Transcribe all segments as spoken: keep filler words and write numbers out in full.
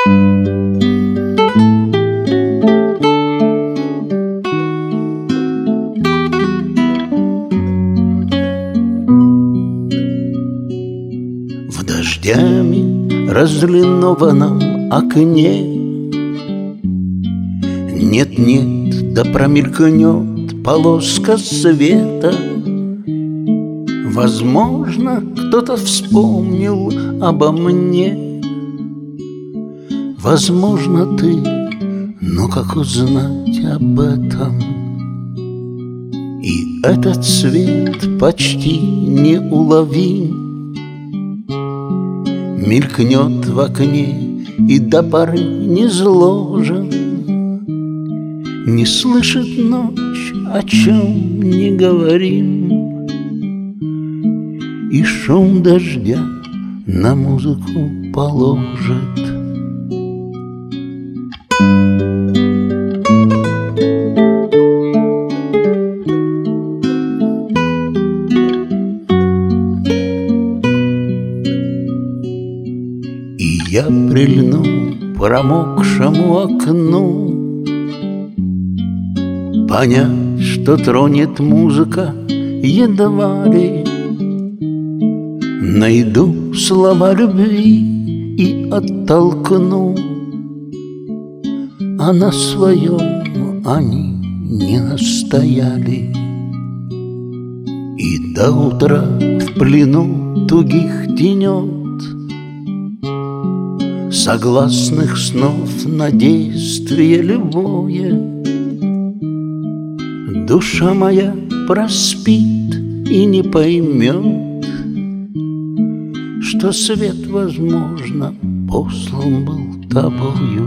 В дождями разлинованном окне нет-нет, да промелькнет полоска света. Возможно, кто-то вспомнил обо мне. Возможно, ты, но как узнать об этом? И этот свет почти неуловим, мелькнет в окне и до поры не зложен. Не слышит ночь, о чем не говорим, и шум дождя на музыку положит. И я прильну к промокшему окну, понять, что тронет музыка едва ли. Найду слова любви и оттолкну, а на своем они не настояли. И до утра в плену тугих тенет согласных снов на действие любое. Душа моя проспит и не поймет, что свет, возможно, послан был тобою.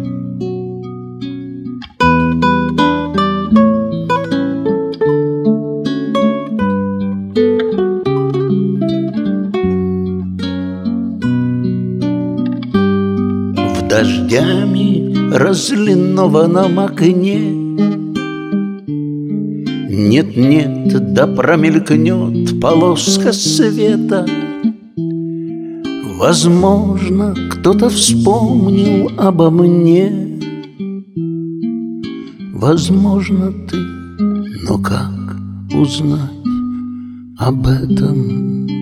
В дождями разлинованном окне нет-нет, да промелькнет полоска света. Возможно, кто-то вспомнил обо мне. Возможно, ты, но как узнать об этом?